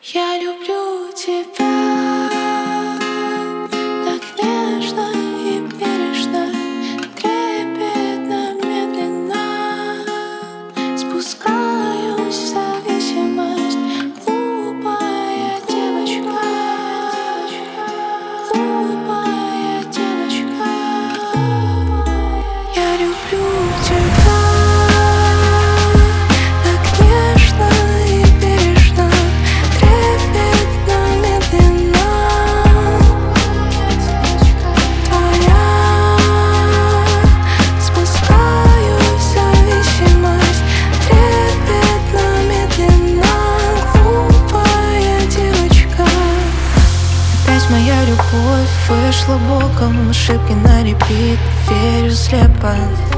Я люблю тебя так нежно и бережно, трепетно, медленно. Спускаюсь в зависимость, глупая девочка, глупая девочка. Я люблю тебя так нежно и бережно, трепетно, медленно. Твоя. Спускаюсь в зависимость, трепетно, медленно. Глупая девочка. Опять моя любовь вышла боком, ошибки на репит, верю слепо.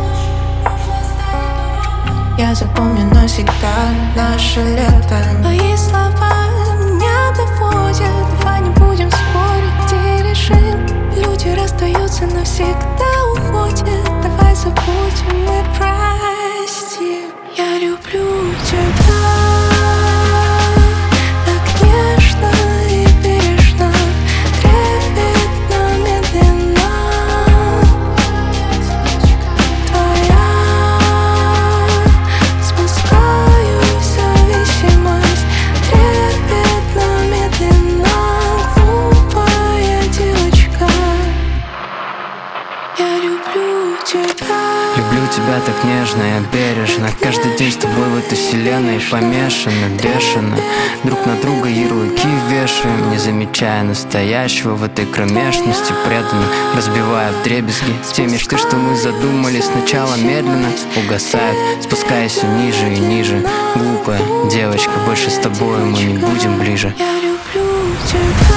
Я запомню навсегда наше лето. Твои слова меня доводят. Давай не будем спорить и решим. Люди расстаются, навсегда уходят. Давай забудем и простим. Я люблю тебя так нежно и бережно, трепетно, медленно. Твоя. Спускаюсь в зависимость, трепетно, медленно. Глупая девочка. Я люблю тебя. Люблю тебя так нежно и бережно. Каждый день с тобой в этой вселенной помешаны, бешено. Друг на друга ярлыки вешаем, не замечая настоящего в этой кромешности. Преданно разбивая вдребезги те мечты, что мы задумали. Сначала медленно угасают, спускаясь все ниже и ниже. Глупая девочка, больше с тобой мы не будем ближе. Я люблю тебя.